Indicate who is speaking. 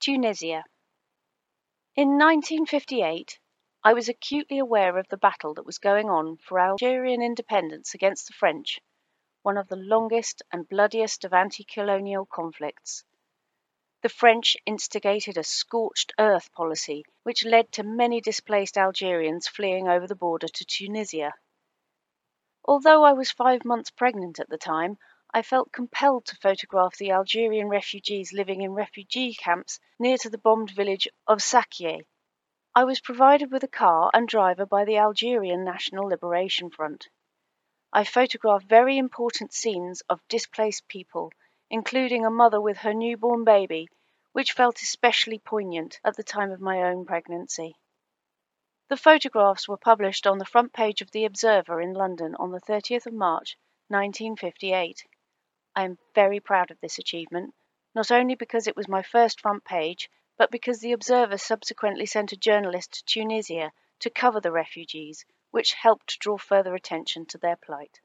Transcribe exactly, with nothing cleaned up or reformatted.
Speaker 1: Tunisia. In nineteen fifty-eight, I was acutely aware of the battle that was going on for Algerian independence against the French, one of the longest and bloodiest of anti-colonial conflicts. The French instigated a scorched earth policy, which led to many displaced Algerians fleeing over the border to Tunisia. Although I was five months pregnant at the time, I felt compelled to photograph the Algerian refugees living in refugee camps near to the bombed village of Sakié. I was provided with a car and driver by the Algerian National Liberation Front. I photographed very important scenes of displaced people, including a mother with her newborn baby, which felt especially poignant at the time of my own pregnancy. The photographs were published on the front page of The Observer in London on the thirtieth of March, nineteen fifty-eight. I am very proud of this achievement, not only because it was my first front page, but because The Observer subsequently sent a journalist to Tunisia to cover the refugees, which helped draw further attention to their plight.